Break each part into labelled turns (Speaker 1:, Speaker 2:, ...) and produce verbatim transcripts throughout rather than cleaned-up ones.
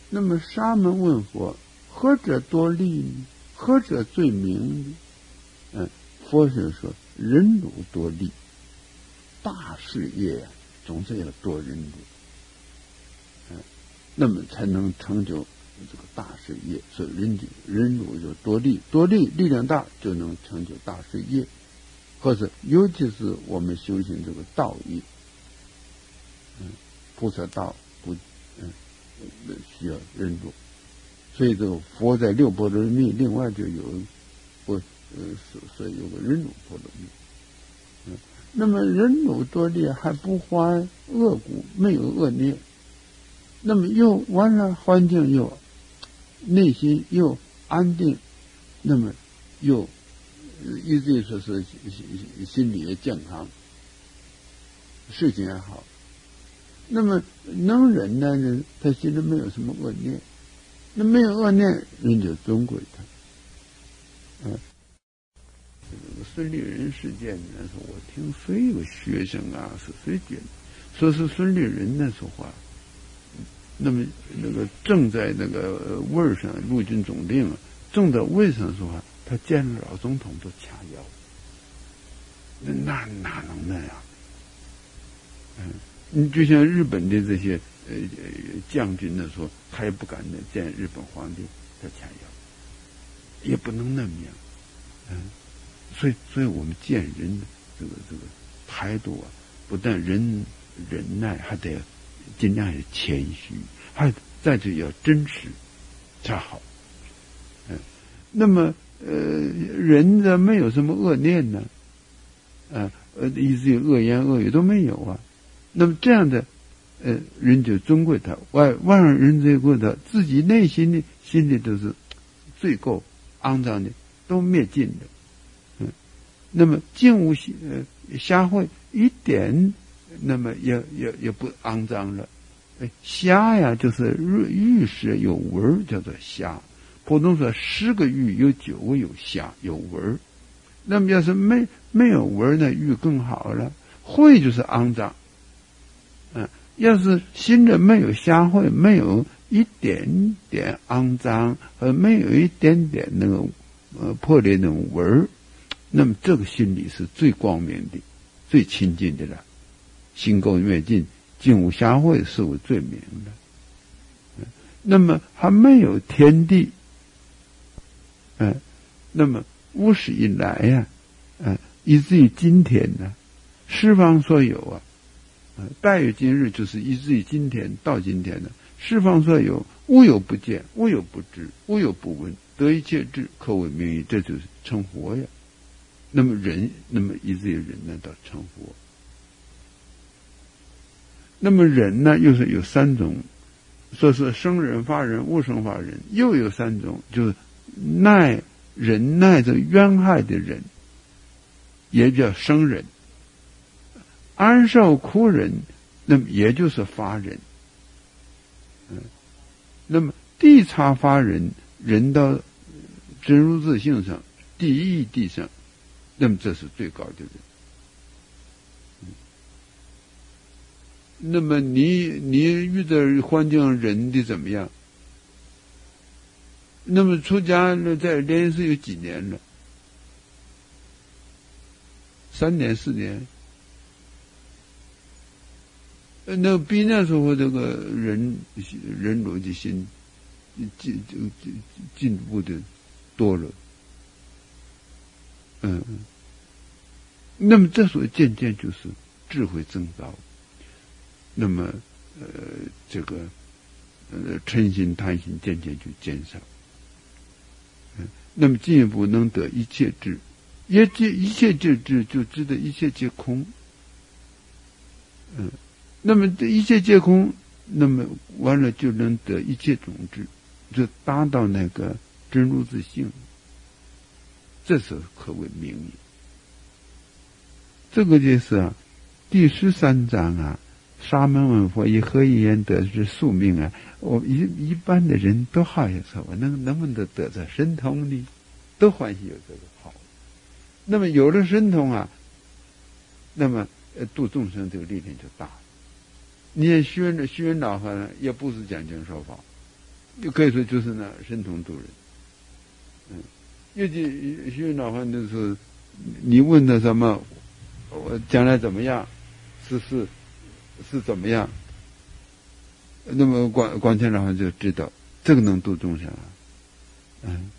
Speaker 1: 那么沙门问佛：何者多利呢？何者最明呢？嗯，佛是说忍辱多利，大事业啊，总是要多忍辱，嗯，那么才能成就这个大事业。所以忍忍辱就多利，多利力量大，就能成就大事业。或者尤其是我们修行这个道业，嗯，菩萨道不，嗯，需要忍辱。所以这个佛在六波罗蜜，另外就有不呃所所以有个忍辱波罗蜜。嗯，那么忍辱多利还不怀恶果，没有恶念，那么又完了环境又内心又安定，那么又意思说是心理也健康，事情也好。那么能忍耐呢，他心里没有什么恶念，那没有恶念，人就尊贵他。嗯，这个孙立人事件呢，说我听谁有学生啊，是谁讲，说是孙立人那说话。那么那个正在那个位上，陆军总令啊，正在位上说话，他见了老总统都掐腰，那那哪能那样？嗯，你就像日本的这些呃将军呢说，他也不敢见日本皇帝，他掐腰，也不能那么样。嗯，所以所以我们见人的这个这个态度啊，不但忍忍耐，还得尽量要谦虚，还再就要真实才好。嗯，那么呃，人的没有什么恶念呢，啊呃，以至于恶言恶语都没有啊。那么这样的呃人就尊贵他，外外人尊贵他，自己内心的心里都是罪垢肮脏的，都灭尽的。嗯，那么净无呃瞎秽一点。那么也也也不肮脏了，哎，虾呀，就是玉石有纹，叫做虾。普通说十个玉有九个有虾有纹，那么要是没没有纹呢，玉更好了。秽就是肮脏，嗯，要是心里没有虾秽，没有一点点肮脏，和没有一点点那个呃破裂那种纹，那么这个心里是最光明的，最亲近的了。心垢灭尽，净无瑕秽，是为最明的。嗯，那么还没有天地，嗯，那么无始以来呀、啊，嗯，以至于今天呢，十方所有啊，嗯，待于今日，就是以至于今天到今天呢，十方所有，无有不见，无有不知，无有不闻，得一切智，可为名义，这就是成佛呀。那么人，那么以至于人呢，到成佛。那么人呢，又是有三种，说是生人、法人、无生法人，又有三种，就是耐忍耐着冤害的人，也叫生人；安受苦人，那么也就是法人。嗯，那么地差法人，人到真如自性上，第一义地上，那么这是最高的人。那么你你遇到环境人的怎么样？那么出家了在莲寺有几年了？三年四年。那比那时候这个人人逻辑心进就进进步的多了。嗯，那么这所渐渐就是智慧增高。那么，呃，这个，呃，嗔心、贪心渐渐就减少，嗯，那么进一步能得一切智，也即一切皆智，就知道一切皆空，嗯，那么这一切皆空，那么完了就能得一切种智，就达到那个真如自性，这是可谓名义。这个就是啊，第十三章啊。沙门问佛以何因缘得之宿命啊？我一一般的人都好像说，我能能不能得这神通呢？都欢喜有这个好。那么有了神通啊，那么呃度众生这个力量就大了。你看虚云虚云老和尚也不是讲经说法， 就可以说就是那神通度人。嗯，尤其虚老汉的时候，你问他什么，我将来怎么样，是是是怎么样，那么广广谦老汉就知道这个能度众生啊。嗯，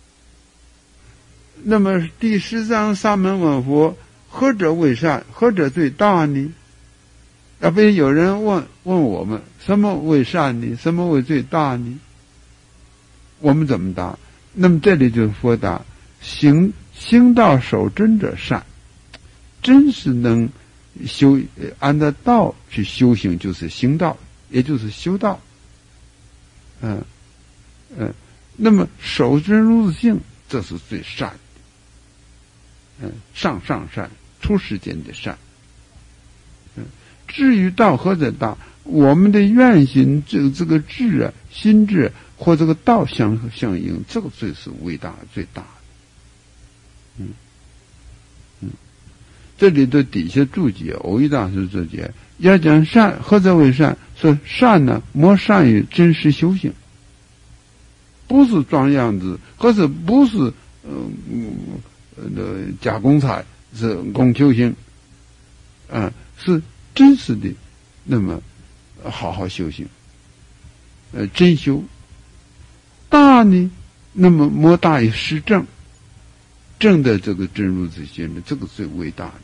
Speaker 1: 那么第十章沙门问佛，何者为善？何者最大呢？要不有人问问我们，什么为善呢？什么为最大呢？我们怎么答？那么这里就是佛答：行行道守真者善，真是能修按照道去修行，就是行道，也就是修道。嗯嗯，那么守真如是性，这是最善的。嗯，上上善，出世间的善。嗯，至于道何者大？我们的愿心，这个这个智啊，心智或这个道相相应，这个最是伟大最大的。嗯嗯，这里的底下注解，偶一大师注解，要讲善，何者为善？说善呢，莫善于真实修行，不是装样子，可是不是嗯呃假公才，是公修行，啊、呃，是真实的，那么好好修行，呃，真修。大呢，那么莫大于实证，证的这个真如自心的，这个最伟大的。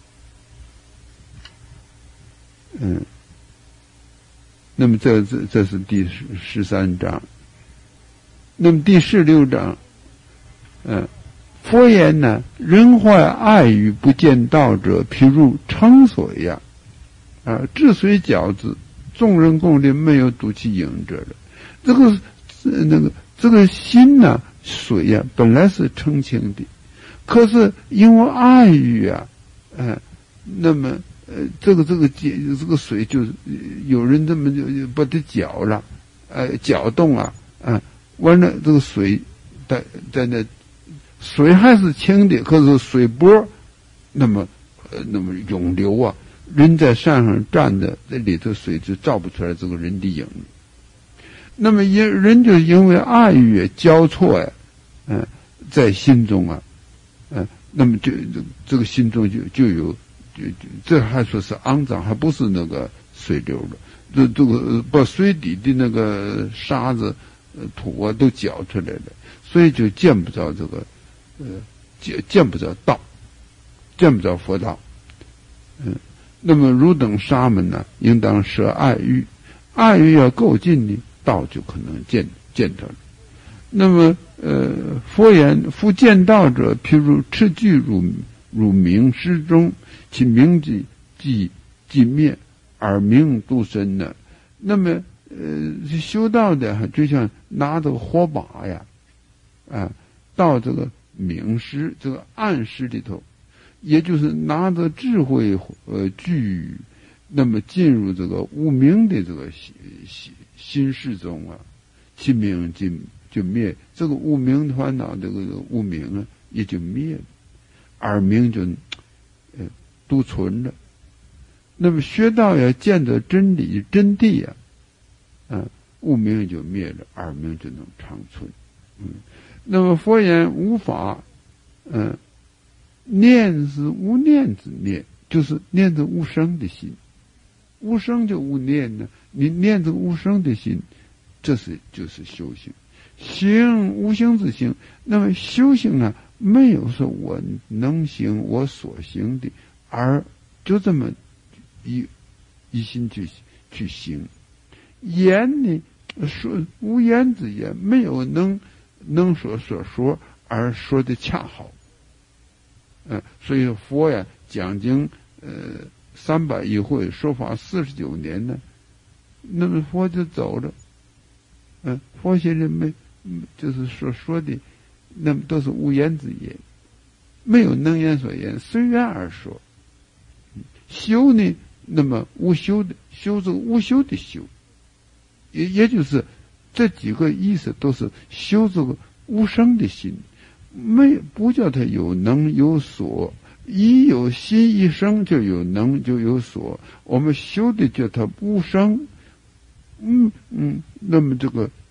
Speaker 1: 嗯，那么这这这是第十十三章。那么第十六章，嗯，佛言呢，人怀爱语不见道者，譬如成所一样。啊，治水饺子，众人共饮，没有独其饮者的。这个那个这个心呢，水呀、啊，本来是澄清的，可是因为爱语啊，呃，那么呃，这个这个这个水就是有人这么就把它搅了，呃，搅动啊，啊、呃，完了这个水在在那水还是清的，可是水波那么呃那么涌流啊。人在山上站着，在里头水就照不出来这个人的影。那么因人就因为爱欲交错呀，嗯、呃，在心中啊，嗯、呃，那么就这个心中就就有，就就这还说是肮脏，还不是那个水流的，这这个把水底的那个沙子、呃、土啊都搅出来了，所以就见不着这个，呃，见见不着道，见不着佛道，嗯。那么汝等沙门呢，应当舍爱欲，爱欲要够近的，道就可能见见到了。那么呃，佛言：夫见道者，譬如持具如如明师中，其明即即即灭，而明度深呢。那么呃，修道的就像拿这个火把呀，啊，到这个明师这个暗室里头。也就是拿着智慧呃具，那么进入这个无明的这个心心心事中啊，其明就就灭，这个无明烦恼这个无明啊也就灭了，而明就呃独存了。那么学道要见得真理真谛呀、啊，啊无明就灭了，而明就能长存。嗯，那么佛言无法，嗯、呃。念是无念之念，就是念着无生的心，无生就无念呢。你念着无生的心，这是就是修行。行无形之行，那么修行啊，没有说我能行我所行的，而就这么一一心去去行。言呢，说无言之言，没有能能说所说而说的恰好。嗯，所以佛呀讲经呃三百一会，说法四十九年呢，那么佛就走了。嗯，佛先生没就是所说的，那么都是无言之言，没有能言所言，随缘而说。修呢，那么无修的修，这个无修的修，也也就是这几个意思都是修这个无生的心。没不叫他有能有所，一有心一生就有能就有所。我们修的叫他无生，嗯嗯，那么这个呃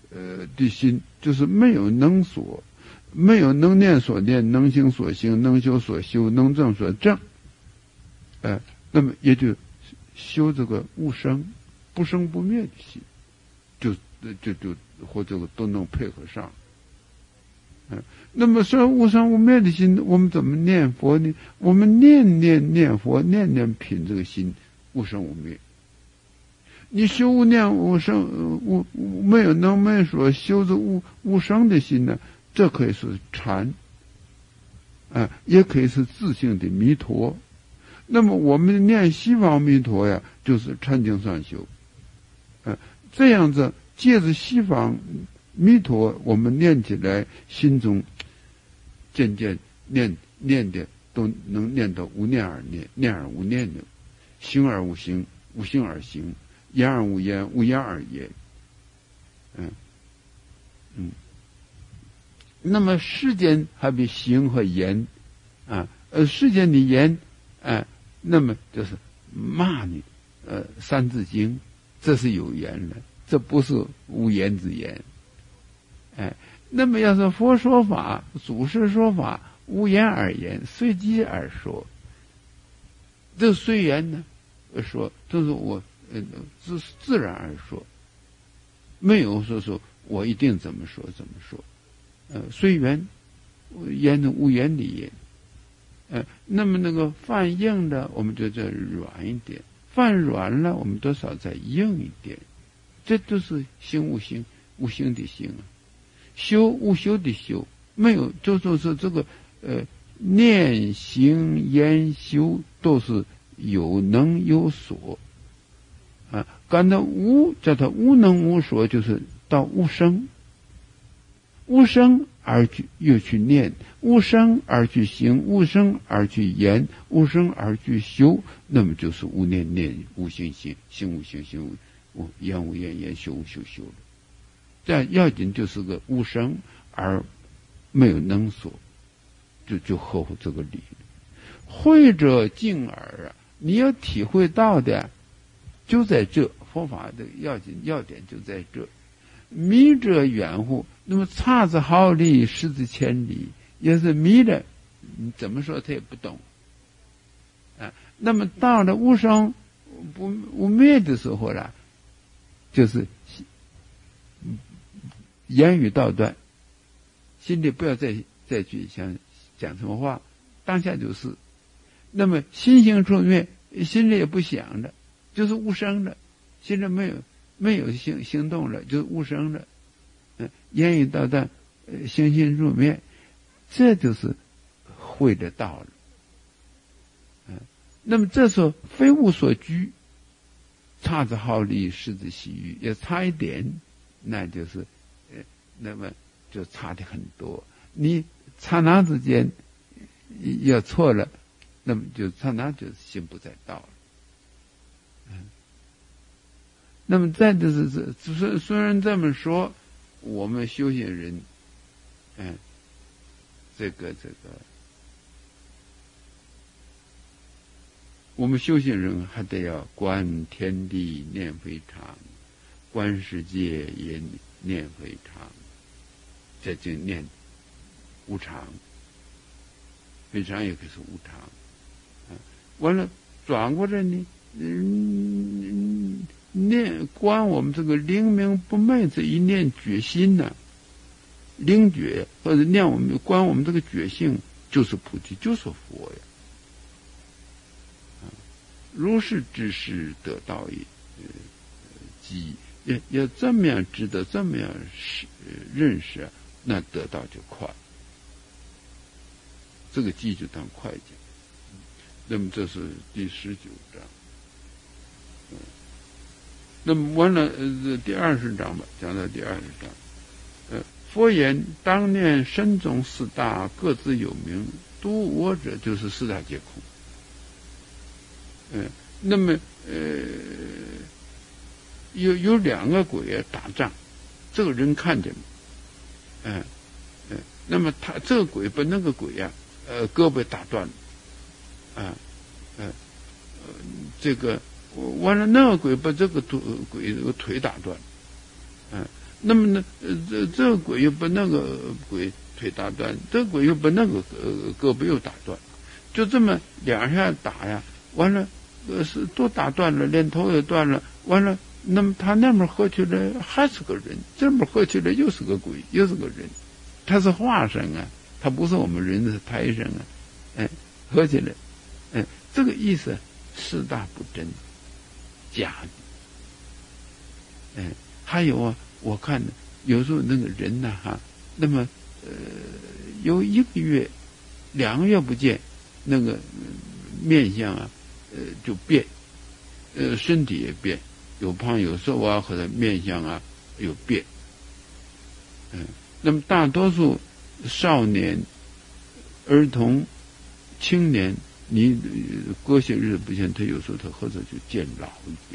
Speaker 1: 的心，就是没有能所，没有能念所念，能行所行，能修所修，能证所证。哎、呃，那么也就修这个无生、不生不灭的心，就就就或这个都能配合上。嗯、呃，那么说无生无灭的心，我们怎么念佛呢？我们念念念佛，念念品这个心无生无灭。你修无念无生无没有能没所修这无无生的心呢？这可以是禅，啊、呃，也可以是自性的弥陀。那么我们念西方弥陀呀，就是禅定上修，啊、呃，这样子借着西方弥陀，我们念起来，心中渐渐念念的都能念到无念而念，念而无念的，行而无行，无行而行。言而无言，无言而言，嗯嗯。那么世间还比行和言啊，呃，世间的言，啊，那么就是骂你，呃，《三字经》，这是有言的，这不是无言之言。哎，那么要是佛说法，祖师说法，无言而言，随机而说，这随缘呢，说都是我。自自然而说，没有说说我一定怎么说怎么说，呃，随缘，言的无言的言，呃，那么那个泛硬的，我们就再软一点；泛软了，我们多少再硬一点。这都是行无行，无行的行啊，修无修的修，没有，就说是这个呃念行言修都是有能有所。啊，感到无，叫它无能无所，就是到无生，无生而去又去念，无生而去行，无生而去言，无生而去修，那么就是无念念，无行行，行无行行无言无言言，修无修修了。这要紧就是个无生而没有能所，就就合乎这个理。会者静耳啊，你要体会到的。就在这佛法的要紧要点就在这，迷者远乎？那么差之毫厘，失之千里，也是迷的，你怎么说他也不懂啊。那么到了无生不无灭的时候了，就是言语道断，心里不要再再去想讲什么话，当下就是。那么心行出灭，心里也不想的。就是无生的，现在没有没有行行动了，就是无生的，嗯，言语道断，呃，行心入灭，这就是会的道了，嗯，那么这时候非物所居，差之毫厘，失之细语，也差一点，那就是，呃，那么就差的很多。你刹那之间要错了，那么就刹那就心不在道了。那么再就是虽虽然这么说，我们修行人，嗯，这个这个，我们修行人还得要观天地念非常，观世界也念非常，这就念无常，非常也可是无常，啊，完了转过来呢，嗯。念观我们这个灵明不昧这一念觉心呢、啊，灵觉或者念我们观我们这个觉性，就是菩提，就是佛呀。啊，如是知识得道也，呃，即要要这么样知道，这么样识认识啊，那得道就快。这个记就当快讲。那么这是第十九章。嗯。那么完了，呃，第二十章吧，讲到第二十章，呃，佛言：当念身中四大，各自有名，独我者，就是四大皆空。嗯、呃，那么呃，有有两个鬼打仗，这个人看见了，嗯、呃，嗯、呃，那么他这个鬼把那个鬼呀、啊，呃，胳膊打断了，啊，呃，呃，这个。完了，那个鬼把这个腿鬼这个腿打断，嗯、呃， 那么呢，呃，这这个鬼又把那个鬼腿打断，这个鬼又把那个呃胳膊又打断，就这么两下打呀，完了，呃是都打断了，连头也断了，完了，那么他那边合起来还是个人，这边合起来又是个鬼，又是个人，他是化身啊，他不是我们人的胎身啊，哎，合起来，哎，这个意思四大不真，假的，哎，还有啊。我看有时候那个人呢，哈，那么呃，有一个月、两个月不见，那个面相啊，呃，就变，呃，身体也变，有胖有瘦啊，或者面相啊有变，嗯，那么大多数少年、儿童、青年，你过些日子不见，他有时候他或者就见老一点。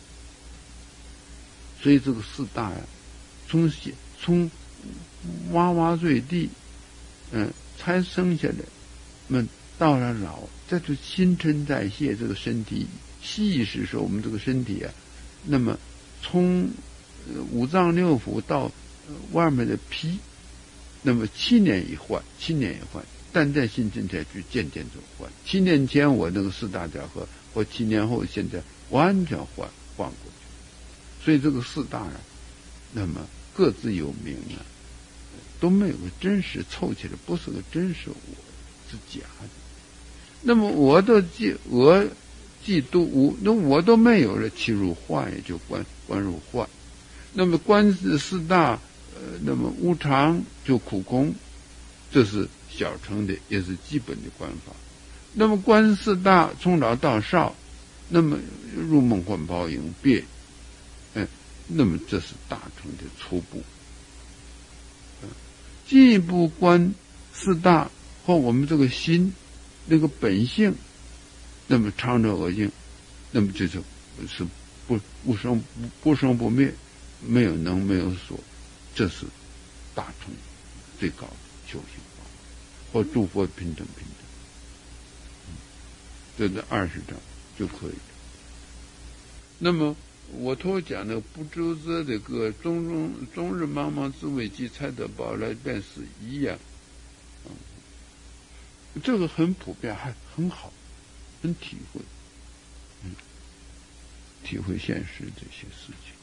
Speaker 1: 所以这个四大呀、啊，从从娃娃坠地，嗯、呃，才生下来，那么到了老，这就新陈代谢，这个身体细时说我们这个身体啊，那么从、呃、五脏六腑到、呃、外面的皮，那么七年一换，七年一换，但在新陈代谢渐渐就换。七年前我那个四大调和，或七年后现在完全换换过去。所以这个四大啊，那么各自有名啊，都没有个真实，凑起来不是个真实我，是假的。那么我都既我既都无，那我都没有了，其入幻也就观观入幻。那么观四大，呃，那么无常就苦空，这是小乘的，也是基本的观法。那么观四大从老到少，那么入梦幻泡影变。嗯，那么这是大乘的初步。嗯，进一步观四大或我们这个心那个本性，那么常着恶境，那么就是是不不生不不生不灭，没有能没有所，这是大乘最高的修行方法，或诸佛平等平等。嗯，这是二十章就可以了。那么我头讲的不周则的个终终终日茫茫之谓即才得宝来便是一样，嗯，这个很普遍，还很好，很体会，嗯，体会现实这些事情。